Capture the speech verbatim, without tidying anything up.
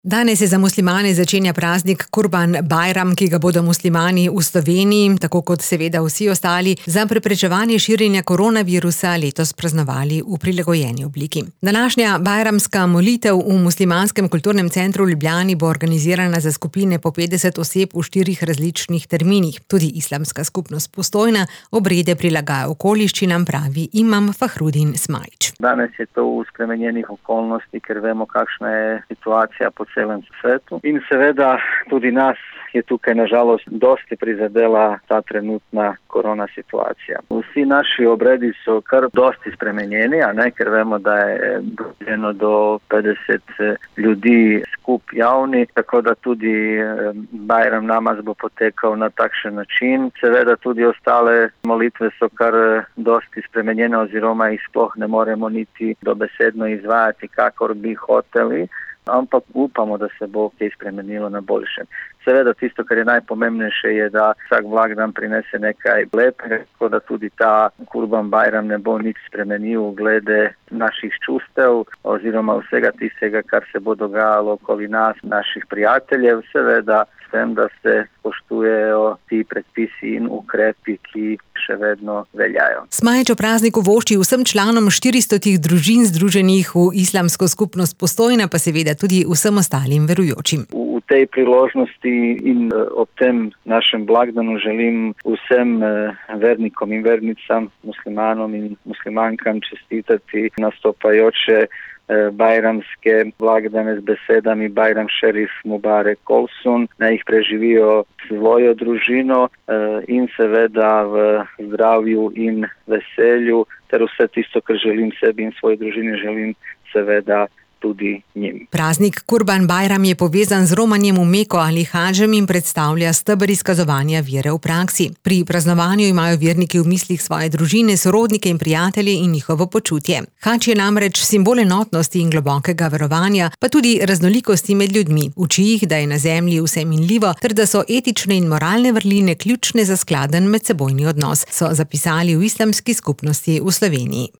Danes se za muslimane začenja praznik Kurban Bajram, ki ga bodo muslimani v Sloveniji, tako kot seveda vsi ostali, za preprečevanje širjenja koronavirusa letos praznovali v prilagojeni obliki. Današnja bajramska molitev v Muslimanskem kulturnem centru v Ljubljani bo organizirana za skupine po petdeset oseb v štirih različnih terminih. Tudi islamska skupnost Postojna obrede prilagaja okoliščinam, pravi imam Fahrudin Smajić. Danes je to v spremenjenih okolnosti, ker vemo, kakšna je situacija po celem svetu. In seveda tudi nas je tukaj nažalost dosti prizadela ta trenutna korona situacija. Vsi naši obredi so kar dosti spremenjeni, a ne, ker vemo, da je dovoljeno do petdeset ljudi skup javni, tako da tudi Bajram namaz bo potekal na takšen način. Seveda tudi ostale molitve so kar dosti spremenjene oziroma jih sploh ne moremo niti dobesedno izvajati, kakor bi hoteli, ampak upamo, da se bo kaj spremenilo na boljše. Seveda tisto, kar je najpomembnejše, je, da vsak blagdan prinese nekaj lepega, tako da tudi ta Kurban Bajram ne bo nič spremenil glede naših čustev oziroma vsega tistega, kar se bo dogajalo okoli nas, naših prijateljev, seveda s tem, da se spoštujejo ti predpisi in ukrepi, ki še vedno veljajo. Smajić o prazniku vošči vsem članom štiristotih družin združenih v islamsko skupnost Postojna, pa seveda tudi vsem ostalim verujočim. V tej priložnosti in ob tem našem blagdanu želim vsem vernikom in vernicam, muslimanom in muslimankam čestitati nastopajoče bajramske blagdane z besedami Bajram Šerif Mubarek Olsun, naj jih preživijo svojo družino in seveda v zdravju in veselju, ter vse tisto, kar želim sebi in svoji družini, želim seveda tudi njim. Praznik Kurban Bajram je povezan z romanjem v Meko ali hadžem in predstavlja steber izkazovanja vere v praksi. Pri praznovanju imajo verniki v mislih svoje družine, sorodnike in prijatelje in njihovo počutje. Hadž je namreč simbol enotnosti in globokega verovanja, pa tudi raznolikosti med ljudmi. Uči jih, da je na zemlji vse minljivo, ter da so etične in moralne vrline ključne za skladen medsebojni odnos, so zapisali v islamski skupnosti v Sloveniji.